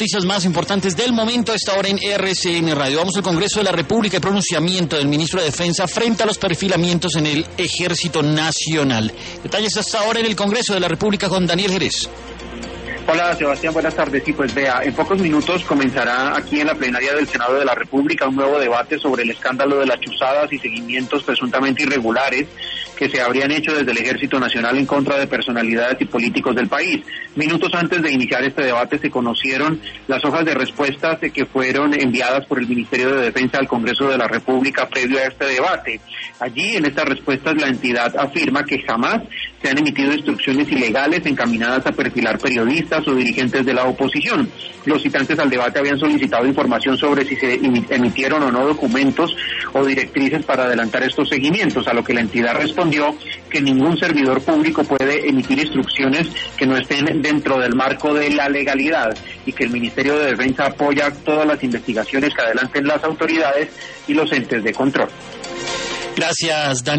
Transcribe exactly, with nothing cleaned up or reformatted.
noticias más importantes del momento a esta hora en R C N Radio. Vamos al Congreso de la República y pronunciamiento del ministro de Defensa frente a los perfilamientos en el Ejército Nacional. Detalles hasta ahora en el Congreso de la República con Daniel Jerez. Hola Sebastián, buenas tardes. Sí, pues vea, en pocos minutos comenzará aquí en la plenaria del Senado de la República un nuevo debate sobre el escándalo de las chuzadas y seguimientos presuntamente irregulares que se habrían hecho desde el Ejército Nacional en contra de personalidades y políticos del país. Minutos antes de iniciar este debate se conocieron las hojas de respuestas que fueron enviadas por el Ministerio de Defensa al Congreso de la República previo a este debate. Allí, en estas respuestas, la entidad afirma que jamás se han emitido instrucciones ilegales encaminadas a perfilar periodistas o dirigentes de la oposición. Los citantes al debate habían solicitado información sobre si se emitieron o no documentos o directrices para adelantar estos seguimientos, a lo que la entidad respondió que ningún servidor público puede emitir instrucciones que no estén dentro del marco de la legalidad y que el Ministerio de Defensa apoya todas las investigaciones que adelanten las autoridades y los entes de control. Gracias, Daniel.